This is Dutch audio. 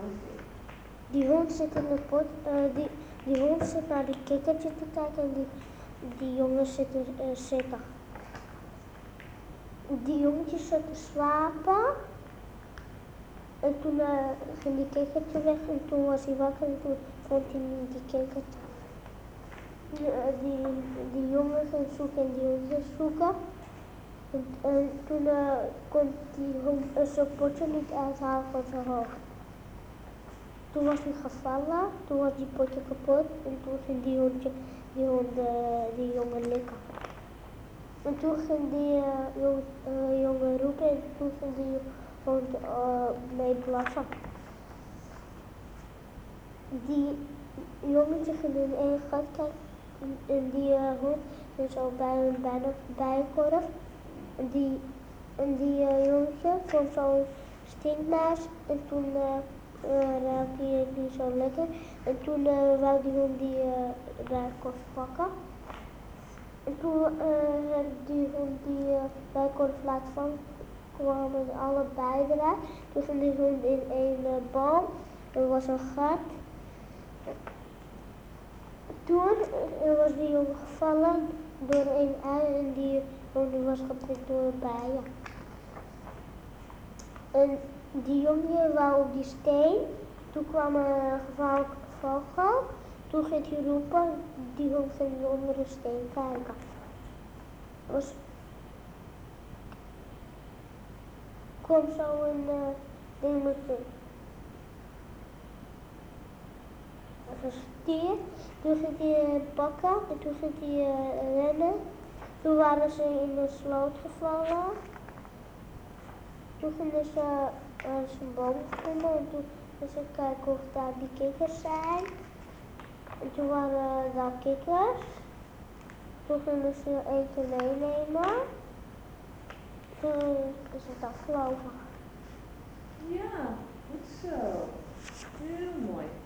Die hond zit in de pot, die hond zit naar die kikkertje te kijken en die jongen zit zitten. Die jongetje zat te slapen en toen ging die kikkertje weg en toen was hij wakker en toen vond hij niet die kikkertje. Die jongen ging zoeken en die hond ging zoeken. En toen kon die hond zijn potje niet uithalen van zijn hoofd. Toen was hij gevallen, toen was die potje kapot en toen ging die jongen likken. En toen ging die jongen roepen en toen ging die hond mee blaffen. Die jongetje ging in één gat kijken en die hond ging zo bij een bijenkorf. En die jongetje vond zo'n stinkmuis en toen ruikte hij die zo lekker. En toen wou die hond die bijenkorf pakken. En toen die hond die bijenkorf laten vangen, kwamen alle bijen eruit. Toen ging die hond in een boom, er was een gat. Toen was die jongen gevallen door een ui en die hond was geprikt door bijen. En die jongen wou op die steen, toen kwam een gevaarlijke vogel. Toen ging hij roepen, die hond ging onder de steen kijken. Kwam zo een ding met een stier. Toen ging hij pakken en toen ging hij rennen. Toen waren ze in de sloot gevallen. Toen gingen ze zijn boom vinden en toen gingen ze kijken of daar die kikkers zijn. En toen waren daar kikkers. Toen gingen ze eentje meenemen. Toen is het afgelopen. Ja, goed zo. Heel mooi.